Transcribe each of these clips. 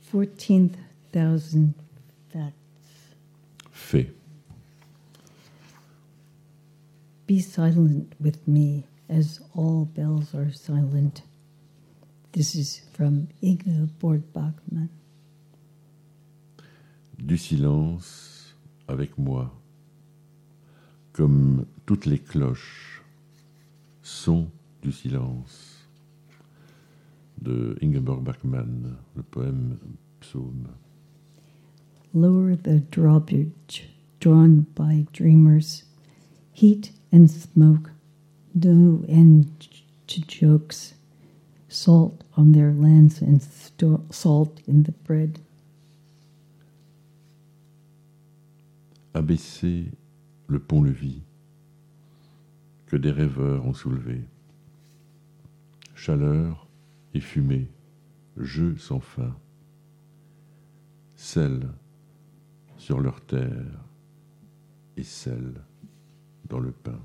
14,000 facts. Fait. Be silent with me as all bells are silent. This is from Ingeborg Bachmann. Du silence avec moi, comme toutes les cloches sont du silence. De Ingeborg Bachmann, le poème Psaume. Lower the drawbridge drawn by dreamers, heat and smoke, no end to jokes, salt on their lands and salt in the bread. Abaisser le pont-levis que des rêveurs ont soulevé. Chaleur et fumée, jeu sans fin. Sel sur leur terre et sel dans le pain.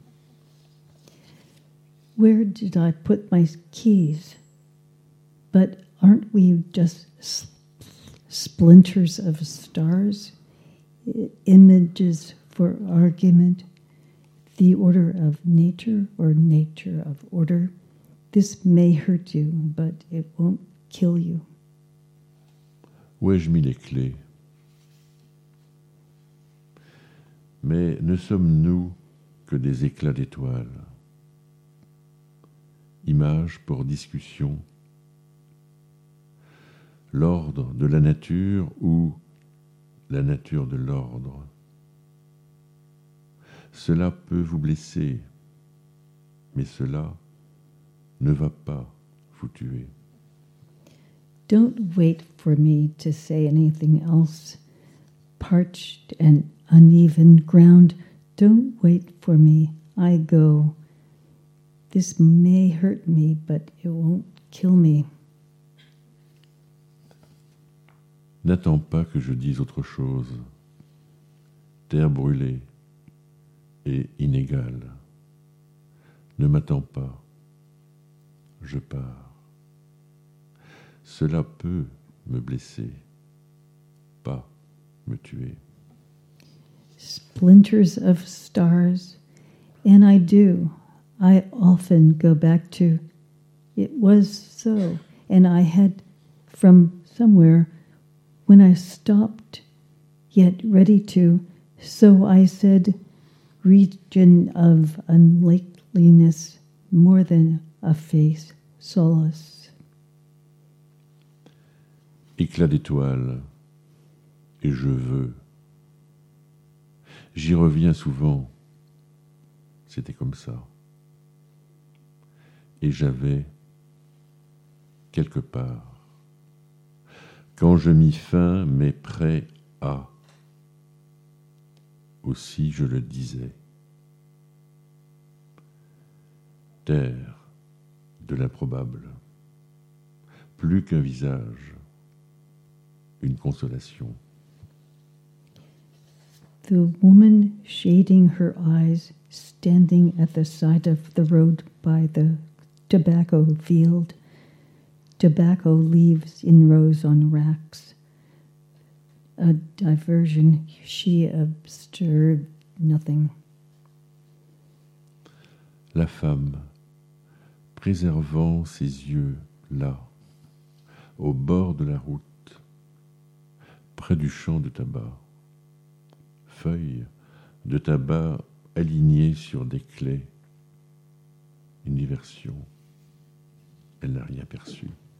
Where did I put my keys? But aren't we just splinters of stars? Images for argument, the order of nature or nature of order. This may hurt you, but it won't kill you. Où ai-je mis les clés? Mais ne sommes-nous que des éclats d'étoiles? Images pour discussion. L'ordre de la nature ou la nature de l'ordre. Cela peut vous blesser, mais cela ne va pas vous tuer. Don't wait for me to say anything else. Parched and uneven ground, don't wait for me. I go. This may hurt me, but it won't kill me. N'attends pas que je dise autre chose. Terre brûlée et inégale. Ne m'attends pas. Je pars. Cela peut me blesser, pas me tuer. Splinters of stars, and I do. I often go back to, it was so, and I had from somewhere when I stopped, yet ready to, so I said, region of unlikeliness, more than a face, solace. Éclat d'étoiles, et je veux. J'y reviens souvent, c'était comme ça. Et j'avais, quelque part, quand je mis fin, mais prêt à, aussi je le disais. Terre de l'improbable, plus qu'un visage, une consolation. The woman shading her eyes, standing at the side of the road by the tobacco field, tobacco leaves in rows on racks. A diversion, she observed nothing. La femme, préservant ses yeux là, au bord de la route, près du champ de tabac, feuilles de tabac alignées sur des claies, une diversion. Elle n'a rien perçu.